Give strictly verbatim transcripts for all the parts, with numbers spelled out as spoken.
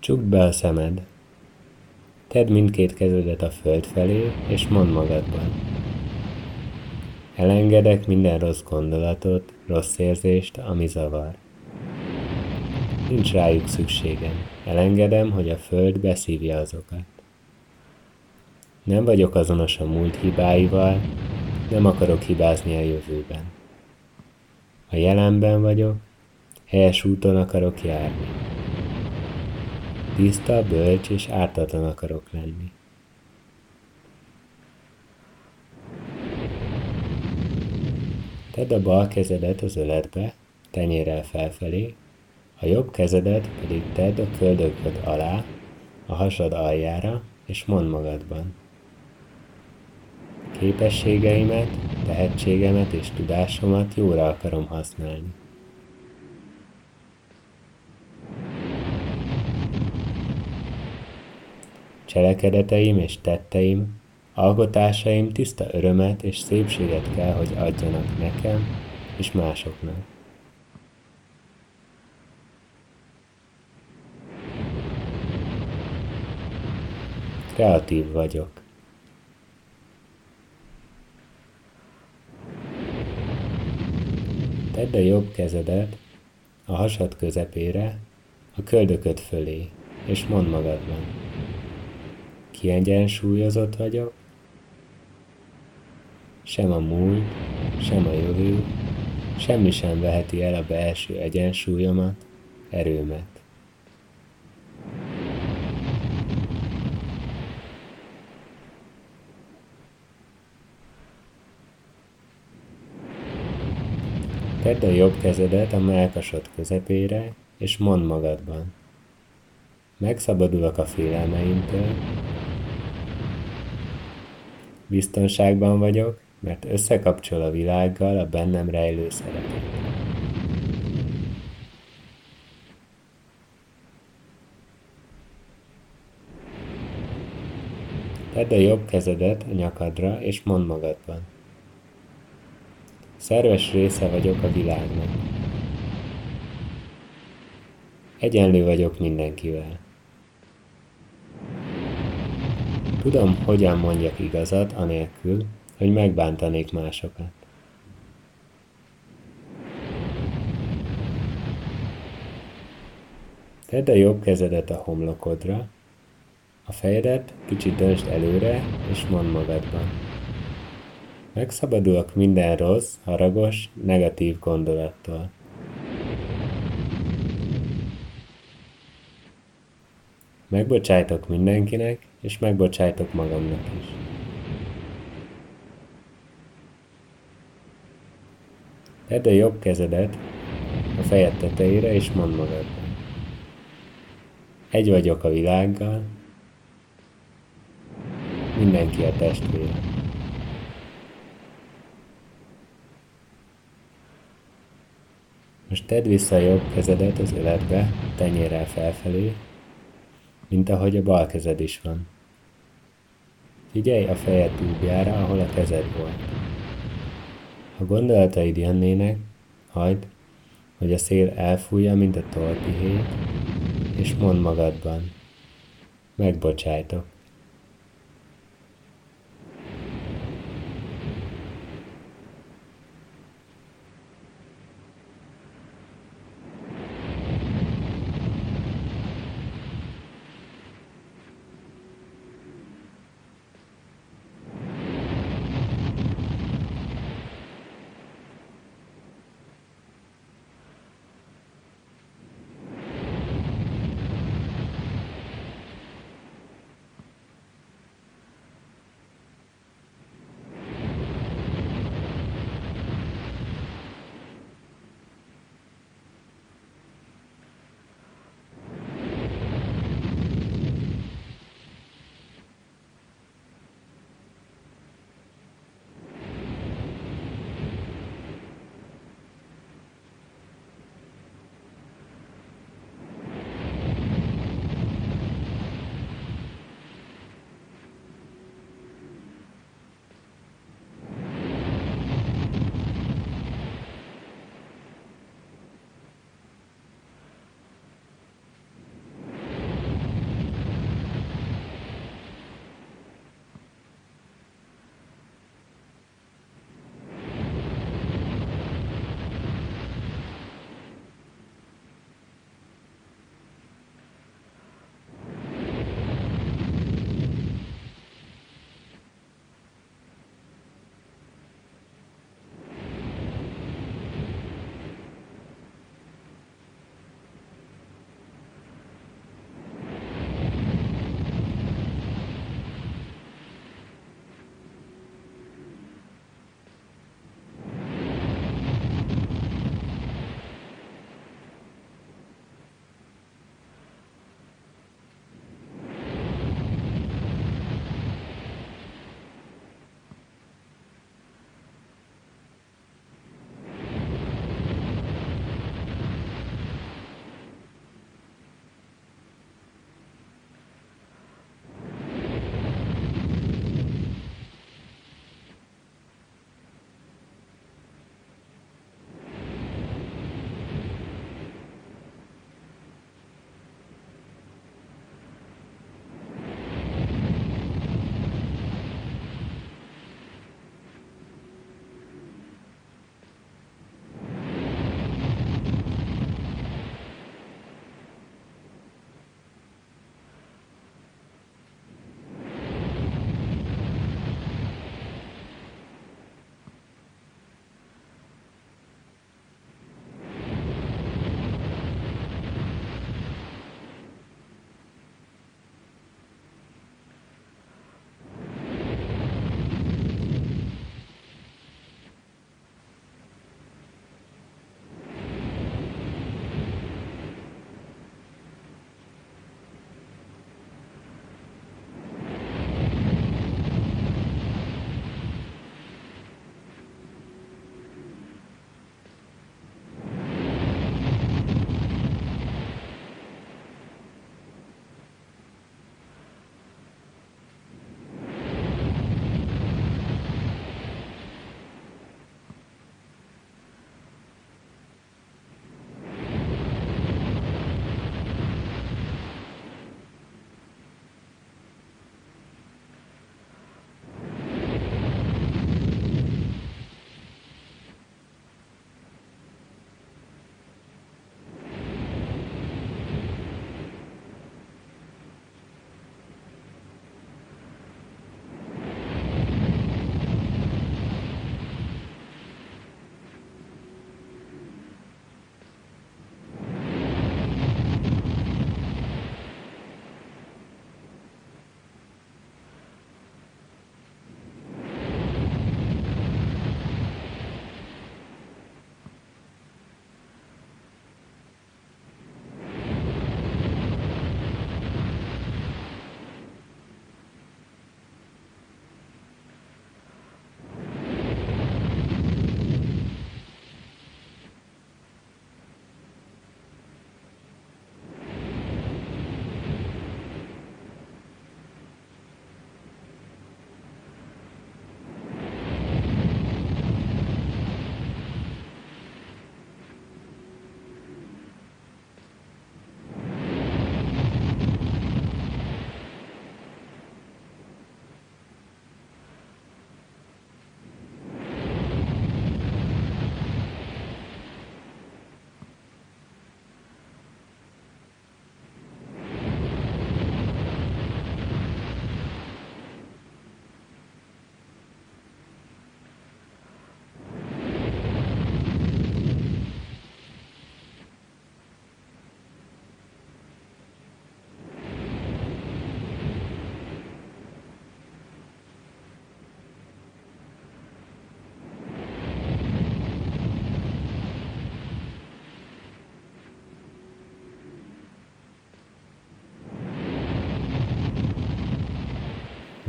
Csukd be a szemed. Tedd mindkét kezedet a föld felé, és mondd magadban. Elengedek minden rossz gondolatot, rossz érzést, ami zavar. Nincs rájuk szükségem. Elengedem, hogy a föld beszívja azokat. Nem vagyok azonos a múlt hibáival, nem akarok hibázni a jövőben. A jelenben vagyok, helyes úton akarok járni. Tiszta, bölcs és ártatlan akarok lenni. Tedd a bal kezedet az öletbe, tenyérrel felfelé, a jobb kezedet pedig tedd a köldököd alá, a hasad aljára, és mondd magadban. Képességeimet, tehetségemet és tudásomat jóra akarom használni. Cselekedeteim és tetteim, alkotásaim tiszta örömet és szépséget kell, hogy adjanak nekem és másoknak. Kreatív vagyok. Tedd a jobb kezedet a hasad közepére, a köldököd fölé, és mondd magadban. Kiegyensúlyozott vagyok, sem a múlt, sem a jövő, semmi sem veheti el a belső egyensúlyomat, erőmet. Tedd a jobb kezedet a mellkasod közepére, és mondd magadban. Megszabadulok a félelmeimtől, biztonságban vagyok, mert összekapcsol a világgal a bennem rejlő szeretet. Tedd a jobb kezedet a nyakadra, és mondd magadban. Szerves része vagyok a világnak. Egyenlő vagyok mindenkivel. Tudom, hogyan mondjak igazat, anélkül, hogy megbántanék másokat. Tedd a jobb kezedet a homlokodra, a fejedet kicsit döntsd előre, és mondd magadban. Megszabadulok minden rossz, haragos, negatív gondolattól. Megbocsájtok mindenkinek, és megbocsájtok magamnak is. Tedd a jobb kezedet a fejed tetejére, és mondd magadban. Egy vagyok a világgal, mindenki a testvére. Most tedd vissza a jobb kezedet az öletbe, tenyérrel felfelé, mint ahogy a bal kezed is van. Figyelj a fejed búbjára, ahol a kezed volt. Ha gondolataid jönnének, hagyd, hogy a szél elfújja, mint a torpihét, és mondd magadban, megbocsájtok.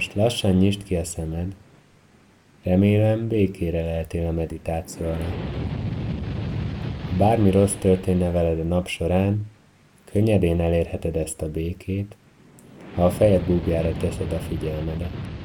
Most lassan nyisd ki a szemed. Remélem, békére leltél a meditáció alatt. Ha bármi rossz történne veled a nap során, könnyedén elérheted ezt a békét, ha a fejed búbjára teszed a figyelmedet.